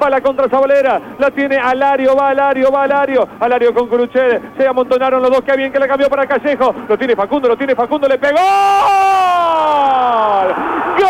Va la contra Zabalera. La tiene Alario. Va Alario. Alario con Curuchet. Se amontonaron los dos. Qué bien que le cambió para Callejo. Lo tiene Facundo. Le pegó. ¡Gol!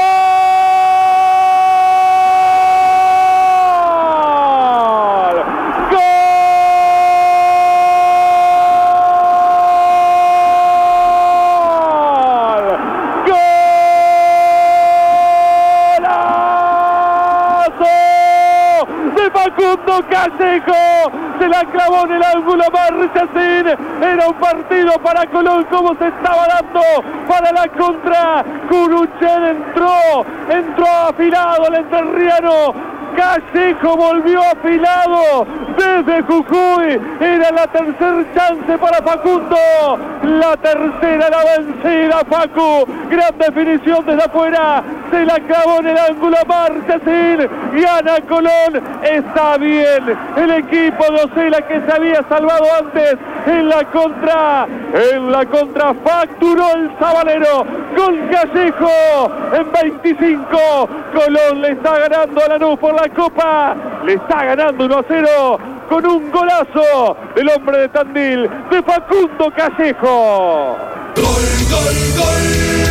Facundo Callejo se la clavó en el ángulo Marchesín. Era un partido para Colón como se estaba dando para la contra. Curuchet entró afilado el entrerriano. Callejo volvió afilado desde Jujuy. Era la tercera chance para Facundo. La tercera, la vencida, Facu. Gran definición desde afuera. Se la clavó en el ángulo Marchesín. Gana Colón. Está bien el equipo de Osela que se había salvado antes. En la contra facturó el Sabalero con Callejo en 25. Colón le está ganando a Lanús por la Copa. Le está ganando 1-0 con un golazo del hombre de Tandil, de Facundo Callejo. ¡Gol, gol, gol!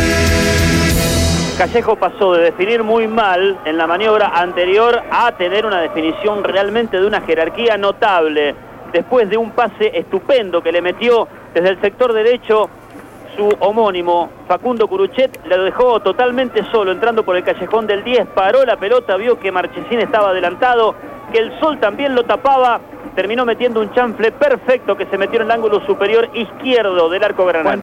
Callejo pasó de definir muy mal en la maniobra anterior a tener una definición realmente de una jerarquía notable. Después de un pase estupendo que le metió desde el sector derecho su homónimo Facundo Curuchet, le dejó totalmente solo entrando por el callejón del 10, paró la pelota, vio que Marchesín estaba adelantado, que el sol también lo tapaba, terminó metiendo un chanfle perfecto que se metió en el ángulo superior izquierdo del arco granate.